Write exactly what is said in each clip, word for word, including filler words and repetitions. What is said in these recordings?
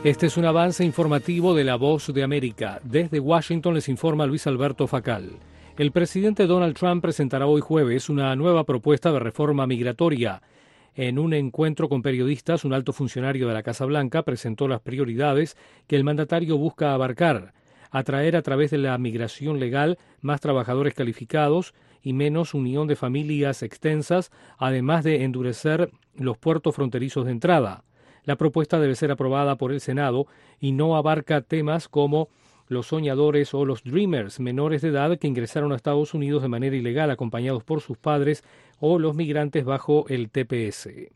Este es un avance informativo de La Voz de América. Desde Washington les informa Luis Alberto Facal. El presidente Donald Trump presentará hoy jueves una nueva propuesta de reforma migratoria. En un encuentro con periodistas, un alto funcionario de la Casa Blanca presentó las prioridades que el mandatario busca abarcar: atraer a través de la migración legal más trabajadores calificados y menos unión de familias extensas, además de endurecer los puertos fronterizos de entrada. La propuesta debe ser aprobada por el Senado y no abarca temas como los soñadores o los dreamers menores de edad que ingresaron a Estados Unidos de manera ilegal acompañados por sus padres o los migrantes bajo el T P S.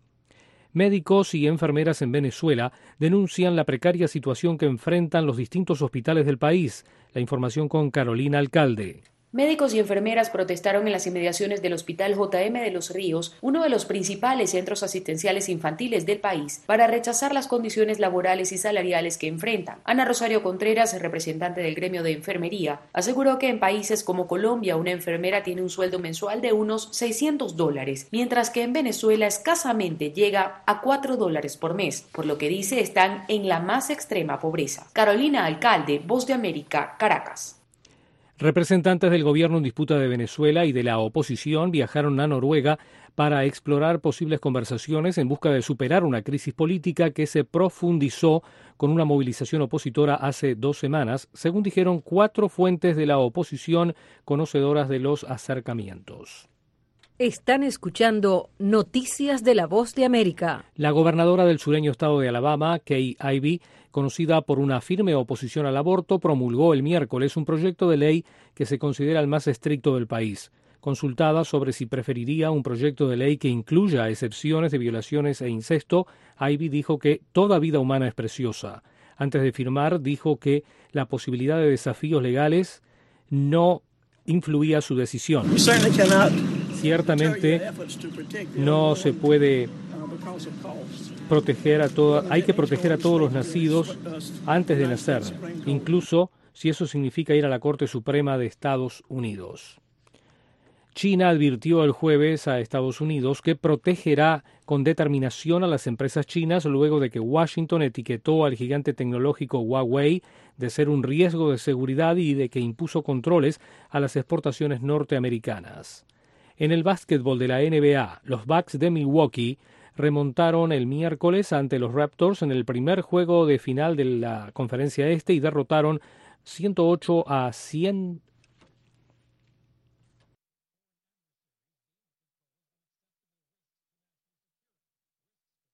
Médicos y enfermeras en Venezuela denuncian la precaria situación que enfrentan los distintos hospitales del país. La información con Carolina Alcalde. Médicos y enfermeras protestaron en las inmediaciones del Hospital J M de Los Ríos, uno de los principales centros asistenciales infantiles del país, para rechazar las condiciones laborales y salariales que enfrentan. Ana Rosario Contreras, representante del gremio de enfermería, aseguró que en países como Colombia una enfermera tiene un sueldo mensual de unos seiscientos dólares, mientras que en Venezuela escasamente llega a cuatro dólares por mes, por lo que dice están en la más extrema pobreza. Carolina Alcalde, Voz de América, Caracas. Representantes del gobierno en disputa de Venezuela y de la oposición viajaron a Noruega para explorar posibles conversaciones en busca de superar una crisis política que se profundizó con una movilización opositora hace dos semanas, según dijeron cuatro fuentes de la oposición conocedoras de los acercamientos. Están escuchando Noticias de la Voz de América. La gobernadora del sureño estado de Alabama, Kay Ivey, conocida por una firme oposición al aborto, promulgó el miércoles un proyecto de ley que se considera el más estricto del país. Consultada sobre si preferiría un proyecto de ley que incluya excepciones de violaciones e incesto, Ivey dijo que toda vida humana es preciosa. Antes de firmar, dijo que la posibilidad de desafíos legales no influía su decisión. Ciertamente no se puede proteger a todo, hay que proteger a todos los nacidos antes de nacer, incluso si eso significa ir a la Corte Suprema de Estados Unidos. China advirtió el jueves a Estados Unidos que protegerá con determinación a las empresas chinas luego de que Washington etiquetó al gigante tecnológico Huawei de ser un riesgo de seguridad y de que impuso controles a las exportaciones norteamericanas. En el básquetbol de la N B A, los Bucks de Milwaukee remontaron el miércoles ante los Raptors en el primer juego de final de la Conferencia Este y derrotaron ciento ocho a cien